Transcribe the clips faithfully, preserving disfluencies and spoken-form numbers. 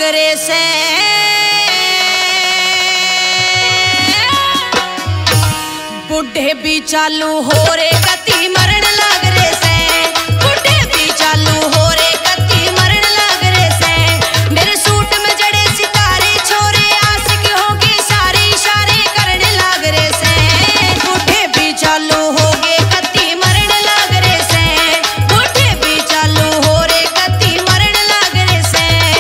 रे से बुढ़े भी चालू हो रे कती मरण लाग रे से बुढ़े भी चालू हो रे कती मरण लाग रे से मेरे सूट में जड़े सितारे छोरे आशिक होगी सारे इशारे करने लाग रे से बुढ़े भी चालू हो गे कती मरण लाग रे से बुढ़े भी चालू हो रे कती मरण लाग रे से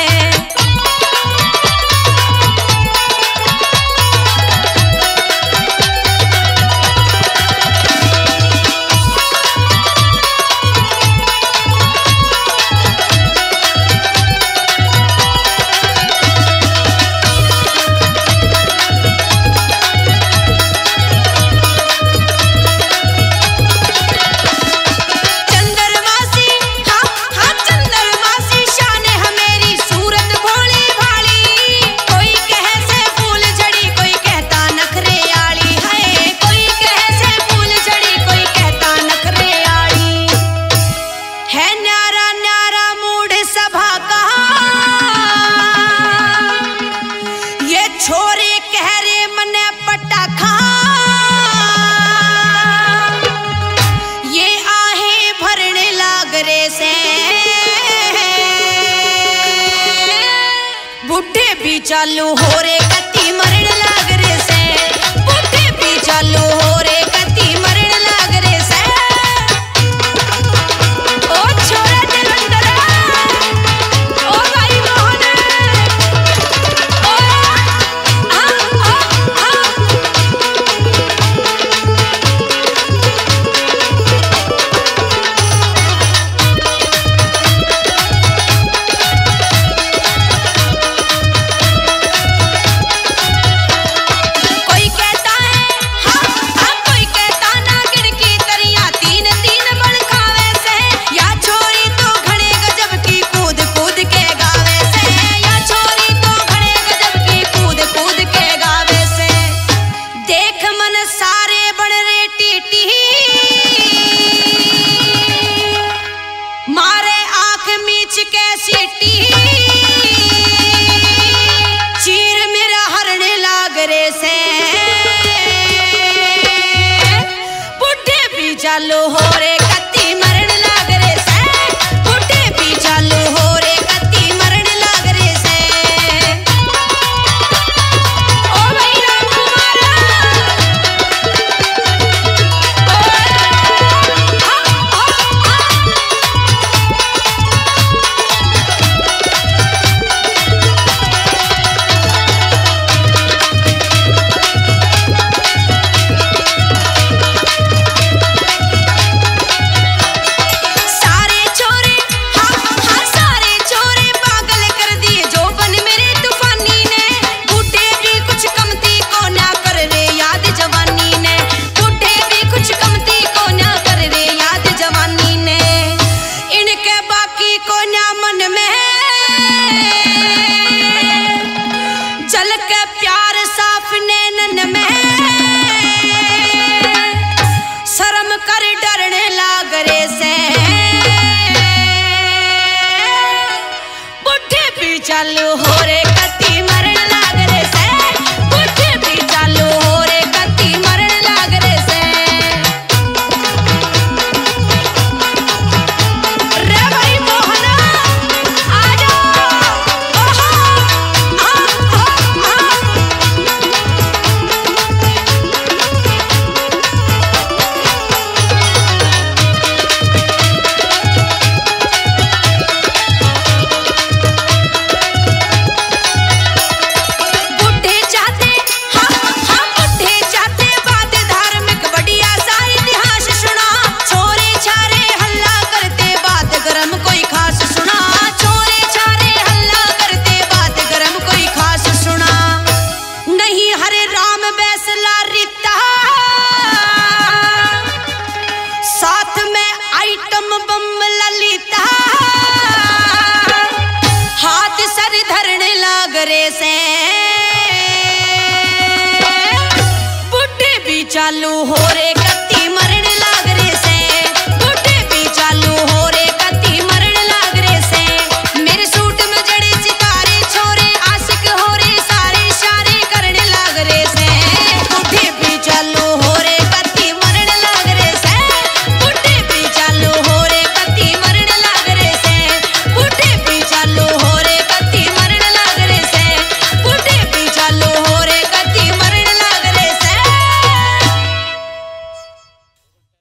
छोरे कह रे मने पटाखा ये आहे भरने लाग रे से बुढ़े भी चालू हो रे कती मरण लाग रे से बुढ़े भी चालू हो रे कती मरण लाग रे से ओ छोरे जलंधर ओ भाई मोहन चीर मेरा हरने लाग रे से बुढ़े भी चालू हो रे कती मरण लाग रे से बुढ़े भी चालू हो रे कती मरण लाग रे से ओ भाई राम कुमार चालू हो रे कती मरण लाग रे से बुढ़े भी चालू हो रे कती मरण लाग रे से रे भाई मोहन आ जाओ ओहो आ आ से बुढ़े भी चालू हो रे।